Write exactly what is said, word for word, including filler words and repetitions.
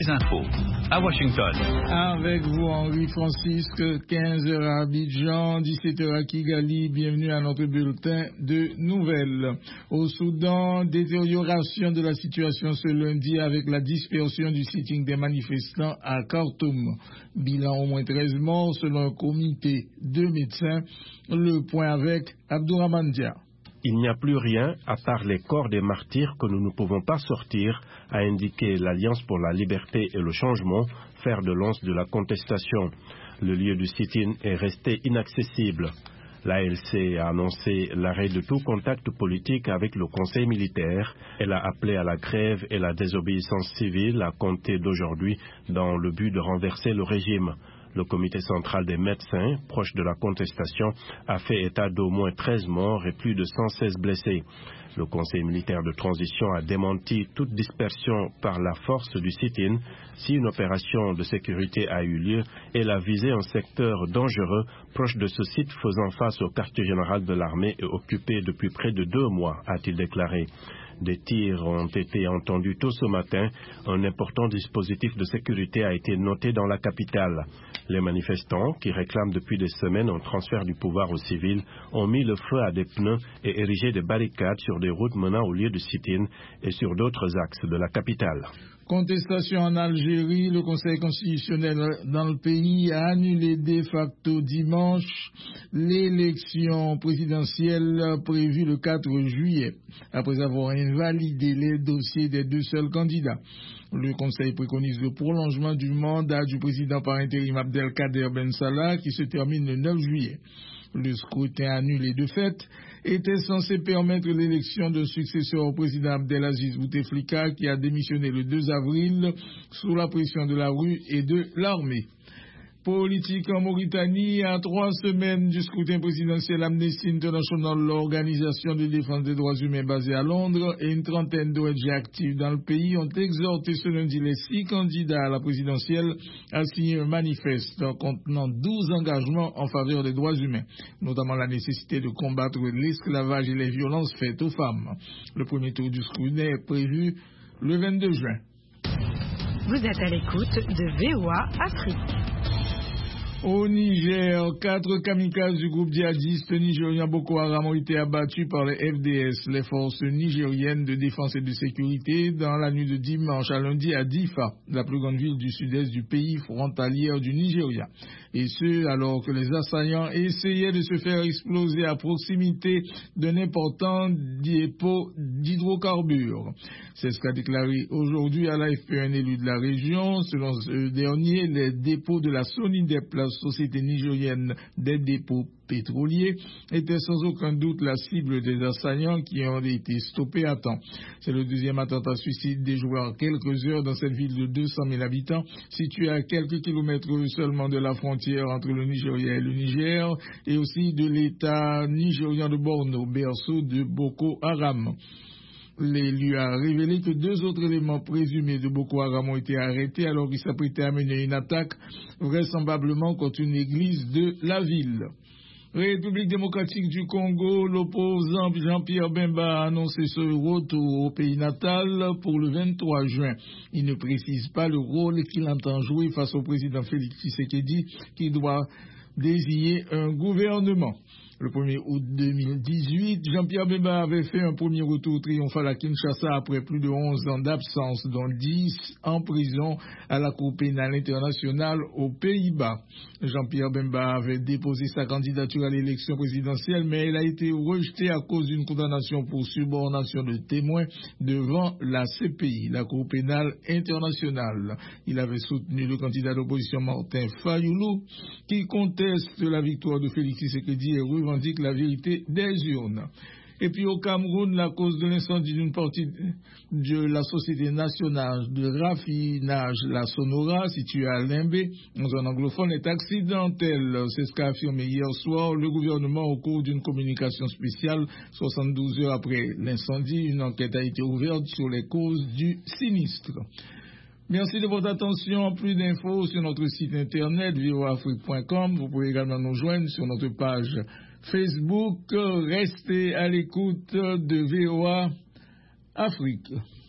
Les infos à Washington. Avec vous, Henri Francisque, quinze heures à Abidjan, dix-sept heures à Kigali. Bienvenue à notre bulletin de nouvelles. Au Soudan, détérioration de la situation ce lundi avec la dispersion du sitting des manifestants à Khartoum. Bilan au moins treize morts selon un comité de médecins. Le point avec Abdourahmane Dia. Il n'y a plus rien, à part les corps des martyrs, que nous ne pouvons pas sortir, a indiqué l'Alliance pour la liberté et le changement, fer de lance de la contestation. Le lieu du sit-in est resté inaccessible. L'A L C a annoncé l'arrêt de tout contact politique avec le Conseil militaire. Elle a appelé à la grève et la désobéissance civile à compter d'aujourd'hui dans le but de renverser le régime. Le comité central des médecins, proche de la contestation, a fait état d'au moins treize morts et plus de cent seize blessés. Le conseil militaire de transition a démenti toute dispersion par la force du sit-in. Si une opération de sécurité a eu lieu, elle a visé un secteur dangereux proche de ce site faisant face au quartier général de l'armée et occupé depuis près de deux mois, a-t-il déclaré. Des tirs ont été entendus tôt ce matin. Un important dispositif de sécurité a été noté dans la capitale. Les manifestants, qui réclament depuis des semaines un transfert du pouvoir aux civils, ont mis le feu à des pneus et érigé des barricades sur des routes menant au lieu du sit-in et sur d'autres axes de la capitale. Contestation en Algérie, le Conseil constitutionnel dans le pays a annulé de facto dimanche l'élection présidentielle prévue le quatre juillet, après avoir invalidé les dossiers des deux seuls candidats. Le Conseil préconise le prolongement du mandat du président par intérim Abdelkader Ben Salah qui se termine le neuf juillet. Le scrutin annulé de fait était censé permettre l'élection d'un successeur au président Abdelaziz Bouteflika qui a démissionné le deux avril sous la pression de la rue et de l'armée. Politique en Mauritanie, à trois semaines du scrutin présidentiel, Amnesty International, l'organisation de défense des droits humains basée à Londres, et une trentaine d'O N G actives dans le pays ont exhorté ce lundi les six candidats à la présidentielle à signer un manifeste contenant douze engagements en faveur des droits humains, notamment la nécessité de combattre l'esclavage et les violences faites aux femmes. Le premier tour du scrutin est prévu le vingt-deux juin. Vous êtes à l'écoute de V O A Afrique. Au Niger, quatre kamikazes du groupe djihadiste nigérien Boko Haram ont été abattus par les F D S, les forces nigériennes de défense et de sécurité, dans la nuit de dimanche à lundi à Difa, la plus grande ville du sud-est du pays frontalière du Nigeria. Et ce, alors que les assaillants essayaient de se faire exploser à proximité d'un important dépôt d'hydrocarbures. C'est ce qu'a déclaré aujourd'hui à l'A F P un élu de la région. Selon ce dernier, les dépôts de la Sonidep, la société nigérienne des dépôts pétroliers, étaient sans aucun doute la cible des assaillants qui ont été stoppés à temps. C'est le deuxième attentat suicide déjoué en quelques heures dans cette ville de deux cent mille habitants, située à quelques kilomètres seulement de la frontière entre le Nigeria et le Niger, et aussi de l'État nigérian de Borno, berceau de Boko Haram. L'élu a révélé que deux autres éléments présumés de Boko Haram ont été arrêtés alors qu'ils s'apprêtaient à mener une attaque vraisemblablement contre une église de la ville. République démocratique du Congo, l'opposant Jean-Pierre Bemba a annoncé ce retour au pays natal pour le vingt-trois juin. Il ne précise pas le rôle qu'il entend jouer face au président Félix Tshisekedi qui doit désigner un gouvernement. Le premier août deux mille dix-huit, Jean-Pierre Bemba avait fait un premier retour triomphal à Kinshasa après plus de onze ans d'absence, dont dix en prison à la Cour pénale internationale aux Pays-Bas. Jean-Pierre Bemba avait déposé sa candidature à l'élection présidentielle, mais elle a été rejetée à cause d'une condamnation pour subornation de témoins devant la C P I, la Cour pénale internationale. Il avait soutenu le candidat d'opposition Martin Fayoulou, qui conteste la victoire de Félix Tshisekedi et revendique indique la vérité des urnes. Et puis au Cameroun, la cause de l'incendie d'une partie de la société nationale de raffinage, la Sonora, située à Limbé, en zone anglophone, est accidentelle. C'est ce qu'a affirmé hier soir le gouvernement au cours d'une communication spéciale. soixante-douze heures après l'incendie, une enquête a été ouverte sur les causes du sinistre. Merci de votre attention. Plus d'infos sur notre site internet v o a afrique point com. Vous pouvez également nous joindre sur notre page Facebook. Restez à l'écoute de V O A Afrique.